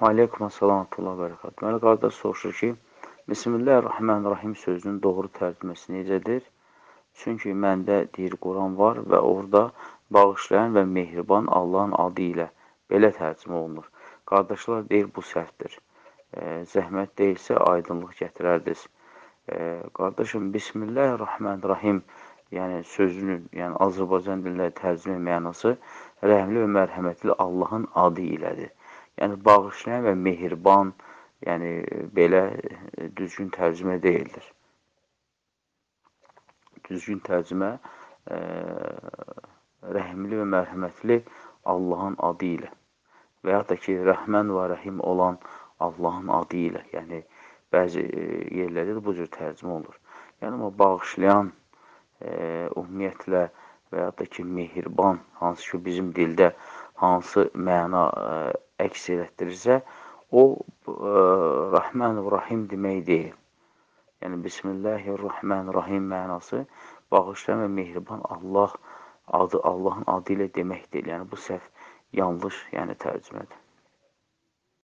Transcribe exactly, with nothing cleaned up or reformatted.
Aleykum assalam və bərəkət. Deməli, qardaş soruşur ki, Bismillahirrahmanirrahim sözünün doğru tərcüməsi necədir? Çünki məndə deyir Quran var və orada bağışlayan və mehriban Allahın adı ilə belə tərcümə olunur. Qardaşlar deyir, bu səhvdir. E, zəhmət deyilsə, aydınlıq gətirərdiniz. E, qardaşım, Bismillahirrahmanirrahim yəni sözünün, yəni Azərbaycan dilində tərcümə mənası rəhmli və mərhəmətli Allahın adı ilədir. Yəni, bağışlayan və mehriban, yəni, belə düzgün tərcümə deyildir. Düzgün tərcümə e, rəhmli və mərhəmətli Allahın adı ilə və yaxud da ki, rəhmən və rəhim olan Allahın adı ilə, yəni, bəzi yerlərdə bu cür tərcümə olur. Yəni, o bağışlayan, e, ümumiyyətlə və yaxud da ki, mehriban, hansı ki, bizim dildə hansı məna e, əks elətdirirsə, o e, Rəhmən və Rahim demək deyil. Yəni, Bismillahirrahmanirrahim mənası bağışlayan və mehriban Allah adı, Allahın adı ilə demək deyil. Yəni, bu səhv yanlış yəni, tərcümədir.